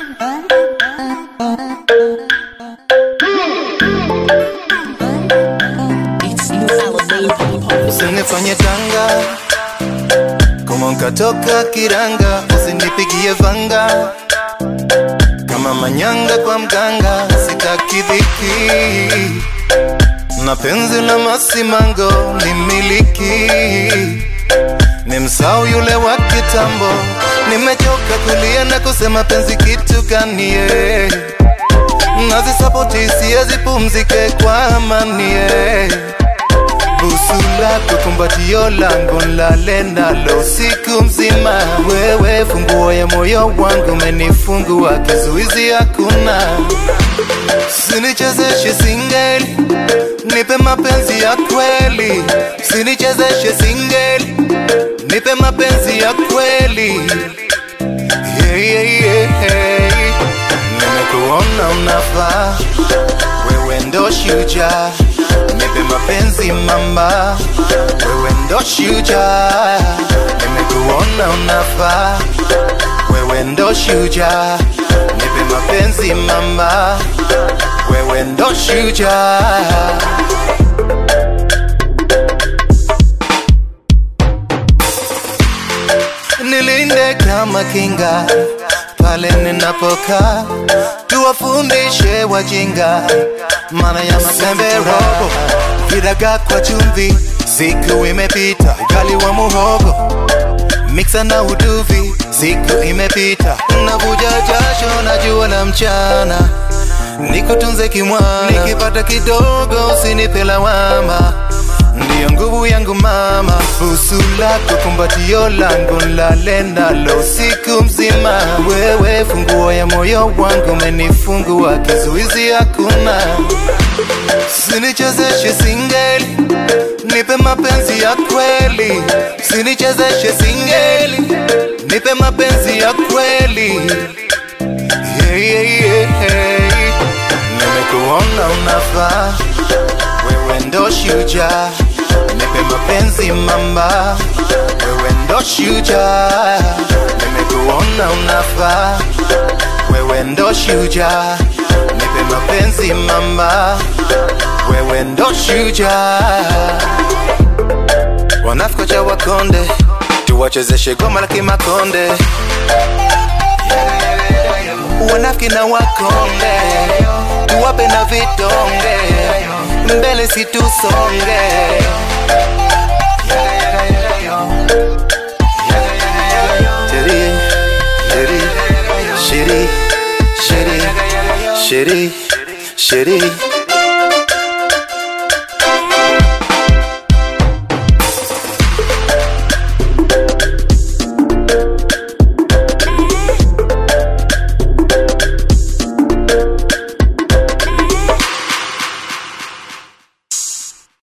Usinifanye tanga kama nkatoka kiranga, usinipigie vanga kama manyanga kwa mganga. Sitaki dhiki na penzi la masimango ni miliki, ni msao yule wa kitambo. Nimechoka kulia na kusema penzi kitu gani nazisapoti siezi pumzike kwa amani busu lako kumbatio langu nlale nalo siku mzima. Wewe funguo ya moyo wangu, umenifungua kizuizi hakuna. Sinichezeshe singeli, nipe mapenzi ya kweli. Sinichezeshe singeli, nipe mapenzi ya kweli. Nimekuona unafaa, wewe ndo shujaa. Nipe mapenzi mama, wewe ndo shujaa. Nimekuona unafaa, wewe ndo shujaa. Nipe mapenzi mama, wewe ndo shujaa. Nilinde kama kinga pale ninapokaa, tuwafundishe wajinga maana ya masembera. Viraga kwa chumvi, siku imepita. Ugali wa muhogo, mixa na uduvi, siku imepita. Navuja jasho na jua la mchana, nikutunze kimwana. Nikipata kidogo usinipe lawama, ndiyo nguvu yangu mama. Busu lako kumbatio langu nlale nalo siku mzima. Wewe funguo ya moyo wangu, umenifungua kizuizi hakuna. Sinichezeshe singeli, nipe mapenzi ya kweli. Sinichezeshe singeli, nipe mapenzi ya kweli. Nimekuona unafaa, wewe ndo shujaa. Nipe mapenzi mama, wewe ndo shujaa. Nimekuona unafaa, wewe ndo shujaa. Nipe mapenzi mama, wewe ndo shujaa. Wanafika cha wakonde, tuwachezeshe goma la kimakonde. Wanafiki na wakonde, tuwape na vidonge, mbele si tusonge. Shiri, shiri, shiri, shiri, shiri.